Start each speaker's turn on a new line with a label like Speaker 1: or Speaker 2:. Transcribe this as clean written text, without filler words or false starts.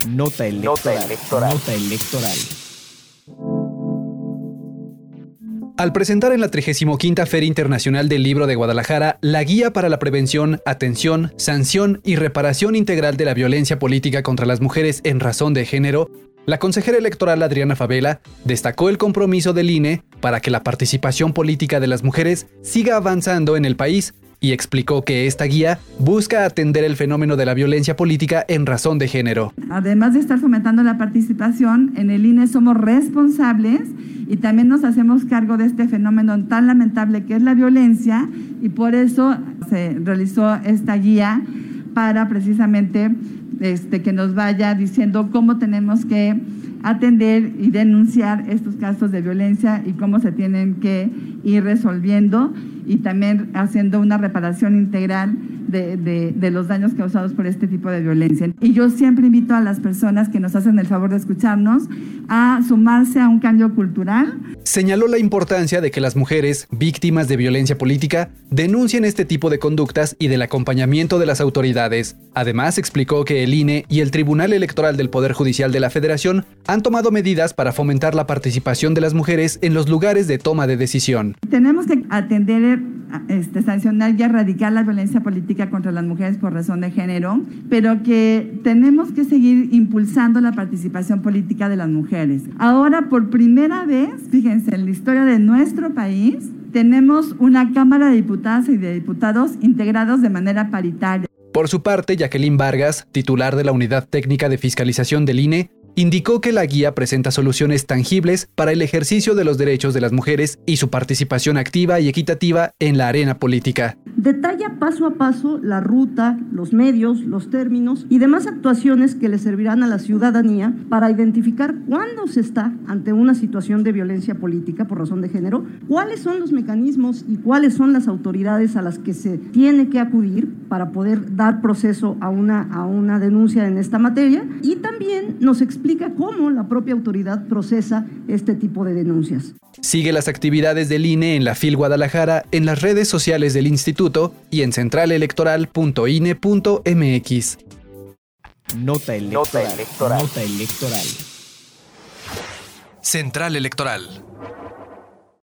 Speaker 1: Nota electoral. Nota electoral.
Speaker 2: Al presentar en la 35ª Feria Internacional del Libro de Guadalajara la Guía para la Prevención, Atención, Sanción y Reparación Integral de la Violencia Política contra las Mujeres en Razón de Género, la consejera electoral Adriana Favela destacó el compromiso del INE para que la participación política de las mujeres siga avanzando en el país y explicó que esta guía busca atender el fenómeno de la violencia política en razón de género.
Speaker 3: Además de estar fomentando la participación, en el INE somos responsables y también nos hacemos cargo de este fenómeno tan lamentable que es la violencia, y por eso se realizó esta guía para precisamente que nos vaya diciendo cómo tenemos que atender y denunciar estos casos de violencia y cómo se tienen que ir resolviendo, y también haciendo una reparación integral de los daños causados por este tipo de violencia. Y yo siempre invito a las personas que nos hacen el favor de escucharnos a sumarse a un cambio cultural.
Speaker 2: Señaló la importancia de que las mujeres víctimas de violencia política denuncien este tipo de conductas y del acompañamiento de las autoridades. Además, explicó que el INE y el Tribunal Electoral del Poder Judicial de la Federación han tomado medidas para fomentar la participación de las mujeres en los lugares de toma de decisión.
Speaker 3: Tenemos que atender, sancionar y erradicar la violencia política contra las mujeres por razón de género, pero que tenemos que seguir impulsando la participación política de las mujeres. Ahora, por primera vez, fíjense, en la historia de nuestro país, tenemos una Cámara de Diputadas y de Diputados integrados de manera paritaria.
Speaker 2: Por su parte, Jacqueline Vargas, titular de la Unidad Técnica de Fiscalización del INE, indicó que la guía presenta soluciones tangibles para el ejercicio de los derechos de las mujeres y su participación activa y equitativa en la arena política.
Speaker 4: Detalla paso a paso la ruta, los medios, los términos y demás actuaciones que le servirán a la ciudadanía para identificar cuándo se está ante una situación de violencia política por razón de género, cuáles son los mecanismos y cuáles son las autoridades a las que se tiene que acudir para poder dar proceso a una denuncia en esta materia, y también nos explica cómo la propia autoridad procesa este tipo de denuncias.
Speaker 2: Sigue las actividades del INE en la FIL Guadalajara en las redes sociales del instituto y en centralelectoral.ine.mx.
Speaker 1: Nota electoral. Nota electoral.
Speaker 2: Central Electoral.